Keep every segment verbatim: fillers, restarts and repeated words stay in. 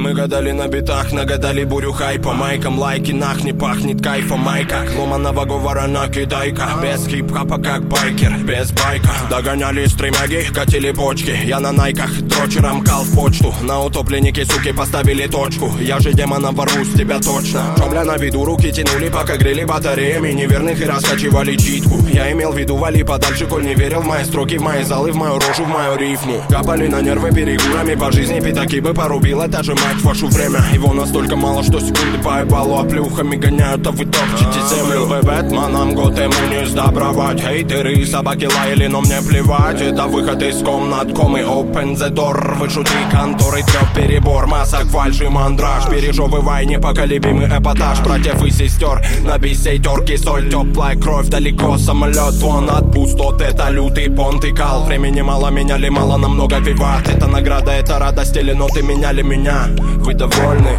Мы гадали на битах, нагадали бурю хайпа. Майкам лайки, нах, не пахнет кайфом. Майка, ломаного говора накидайка. Без хип-хапа как байкер, без байка. Догоняли стремяги, катили почки. Я на найках, дрочером кал в почту. На утопленнике, суки, поставили точку. Я же демона ворву с тебя точно. Чё, бля, на виду руки тянули, пока грели батареями неверных и раскачивали читку. Я имел в виду вали подальше, коль не верил в мои строки, в мои залы, в мою рожу, в мою рифму. Капали на нервы перегурами по жизни, пятаки бы порубила, та же мать вашу время. Его настолько мало, что секунды поебалу, а плюхами гоняют, а вы топчете землю. Вы Бэтменом год ему не сдобровать. Хейтеры и собаки лаяли, но мне плевать. Это выход из комнат, комы, open the door. Вышути конторы, трёп перебор, масок, фальшь и мандраж. Пережевывай непоколебимый эпатаж братьев и сестер. На бисейтерке соль, теплая кровь, далеко самолет. Вон от пустот, это лютый понт и кал. Времени мало, меняли мало, намного виват. Это награда, это радость или ноты меняли меня. Вы довольны?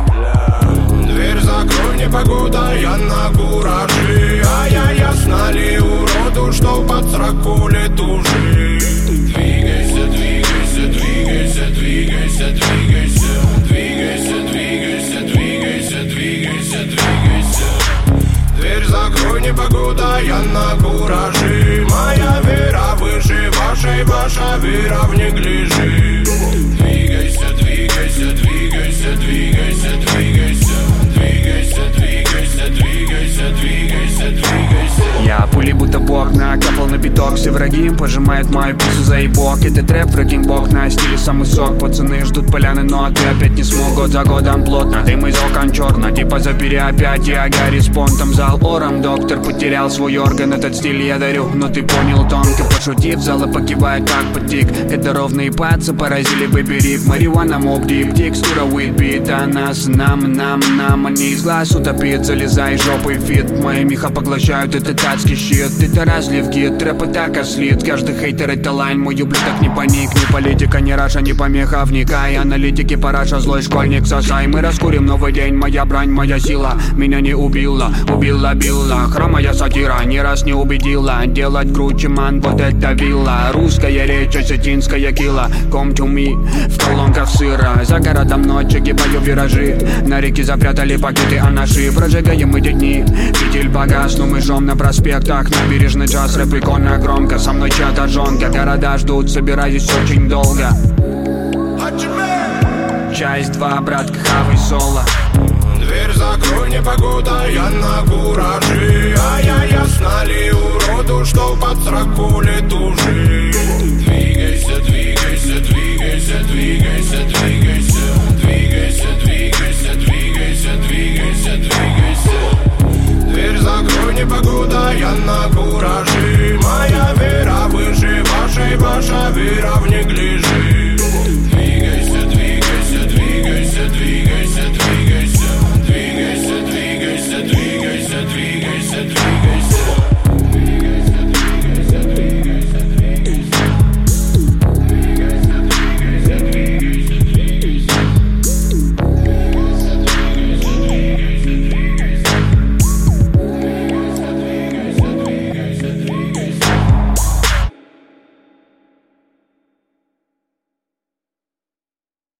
Дверь закрой, непогода, я на кураже. А я ясно ли уроду, что под сраку летужи. Двигайся, двигайся, двигайся, двигайся, двигайся. Двигайся, двигайся, двигайся, двигайся, двигайся. Дверь закрой, непогода, я на кураже. Моя вера выше вашей, ваша вера в неглиже. Двигайся, двигайся, двигайся, двигайся, двигайся. Двигайся, двигайся, двигайся, двигайся, двигайся. Я пули будто бог накапал на биток. Все враги пожимают мою пиццу за ебок. Это трэп, врагим бог на стиле самый сок. Пацаны ждут поляны, но ты опять не смог. Год за годом плотно, дым из окон черно. Типа забери опять, я Гарри с понтом. Зал ором, доктор потерял свой орган. Этот стиль я дарю, но ты понял тонко. Пошутив, зала покивает как потик. Это ровные пацы, поразили выбери. Марихуана, моб, дип, текстура, уитбит. А нас, нам, нам, нам. Они из глаз утопит, залезай жопой фит. Мои меха поглощают этот адский щит. Это разлив гид, трэп и так ослит. Каждый хейтер это лайн, мой ублюдок не паник. Не политика, не раша, не помеха, вникай. Аналитики, параша, злой школьник, сосай. Мы раскурим новый день, моя брань, моя сила. Меня не убила, убила, била. Хромая сатира, ни раз не убедила. Делать круче, ман, вот это вилла. Русская речь, осетинская кила. Come to me, в колонках сыра. За городом ночи, гибаю виражи. На реке запрятали пакеты, а наши прожигаем эти дни. Фитиль погас, но мы жжем на проспектах. Набережный час, рэп прикольно громко. Со мной чья-то жонка, города ждут, собираюсь очень долго. Часть два, братка, хавай соло. Дверь закрой, непогода, я на кураже. А я ясно ли